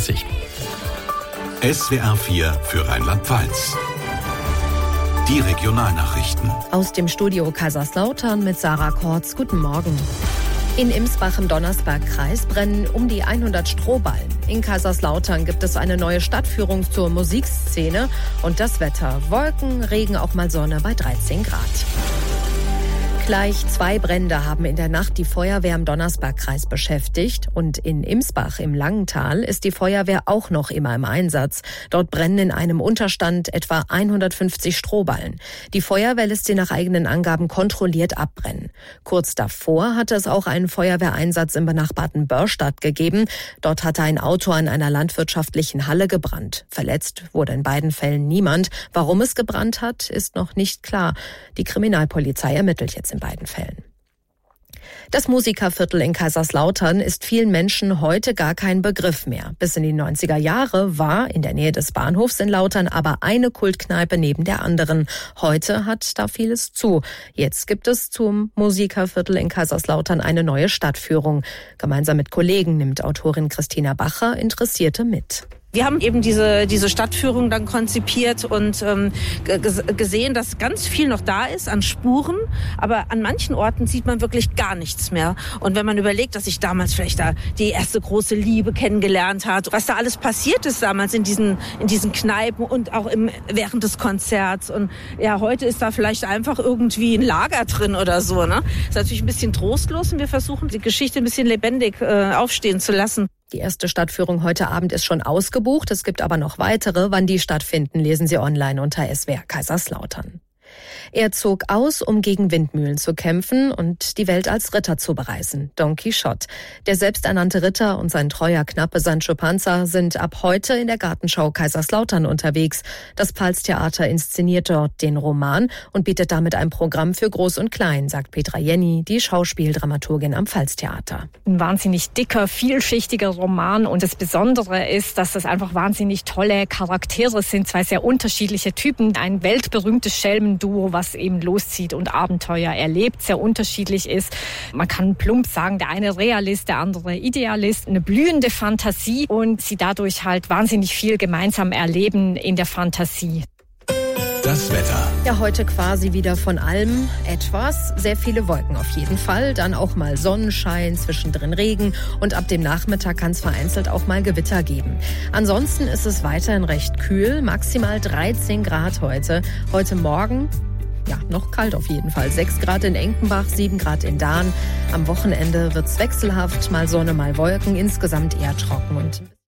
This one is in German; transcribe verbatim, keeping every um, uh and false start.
dreißig. S W R vier für Rheinland-Pfalz. Die Regionalnachrichten. Aus dem Studio Kaiserslautern mit Sarah Kortz. Guten Morgen. In Imsbach im Donnersbergkreis brennen um die hundert Strohballen. In Kaiserslautern gibt es eine neue Stadtführung zur Musikszene. Und das Wetter: Wolken, Regen, auch mal Sonne bei dreizehn Grad. Gleich zwei Brände haben in der Nacht die Feuerwehr im Donnersbergkreis beschäftigt. Und in Imsbach im Langental ist die Feuerwehr auch noch immer im Einsatz. Dort brennen in einem Unterstand etwa hundertfünfzig Strohballen. Die Feuerwehr lässt sie nach eigenen Angaben kontrolliert abbrennen. Kurz davor hatte es auch einen Feuerwehreinsatz im benachbarten Börstadt gegeben. Dort hatte ein Auto an einer landwirtschaftlichen Halle gebrannt. Verletzt wurde in beiden Fällen niemand. Warum es gebrannt hat, ist noch nicht klar. Die Kriminalpolizei ermittelt jetzt in beiden Fällen. Das Musikerviertel in Kaiserslautern ist vielen Menschen heute gar kein Begriff mehr. Bis in die neunziger Jahre war in der Nähe des Bahnhofs in Lautern aber eine Kultkneipe neben der anderen. Heute hat da vieles zu. Jetzt gibt es zum Musikerviertel in Kaiserslautern eine neue Stadtführung. Gemeinsam mit Kollegen nimmt Autorin Christina Bacher Interessierte mit. Wir haben eben diese diese Stadtführung dann konzipiert und ähm, g- gesehen, dass ganz viel noch da ist an Spuren, aber an manchen Orten sieht man wirklich gar nichts mehr. Und wenn man überlegt, dass ich damals vielleicht da die erste große Liebe kennengelernt hat, was da alles passiert ist damals in diesen in diesen Kneipen und auch im während des Konzerts, und ja, heute ist da vielleicht einfach irgendwie ein Lager drin oder so, ne? Ist natürlich ein bisschen trostlos, und wir versuchen die Geschichte ein bisschen lebendig äh, aufstehen zu lassen. Die erste Stadtführung heute Abend ist schon ausgebucht. Es gibt aber noch weitere. Wann die stattfinden, lesen Sie online unter S W R Kaiserslautern. Er zog aus, um gegen Windmühlen zu kämpfen und die Welt als Ritter zu bereisen. Don Quixote. Der selbsternannte Ritter und sein treuer Knappe Sancho Panza sind ab heute in der Gartenschau Kaiserslautern unterwegs. Das Pfalztheater inszeniert dort den Roman und bietet damit ein Programm für Groß und Klein, sagt Petra Jenny, die Schauspieldramaturgin am Pfalztheater. Ein wahnsinnig dicker, vielschichtiger Roman, und das Besondere ist, dass das einfach wahnsinnig tolle Charaktere sind, zwei sehr unterschiedliche Typen, ein weltberühmtes Schelmenduo, was eben loszieht und Abenteuer erlebt, sehr unterschiedlich ist. Man kann plump sagen, der eine Realist, der andere Idealist, eine blühende Fantasie, und sie dadurch halt wahnsinnig viel gemeinsam erleben in der Fantasie. Das Wetter. Ja, heute quasi wieder von allem etwas. Sehr viele Wolken auf jeden Fall. Dann auch mal Sonnenschein, zwischendrin Regen. Und ab dem Nachmittag kann es vereinzelt auch mal Gewitter geben. Ansonsten ist es weiterhin recht kühl. Maximal dreizehn Grad heute. Heute Morgen, ja, noch kalt auf jeden Fall. sechs Grad in Enkenbach, sieben Grad in Dahn. Am Wochenende wird's wechselhaft. Mal Sonne, mal Wolken. Insgesamt eher trocken und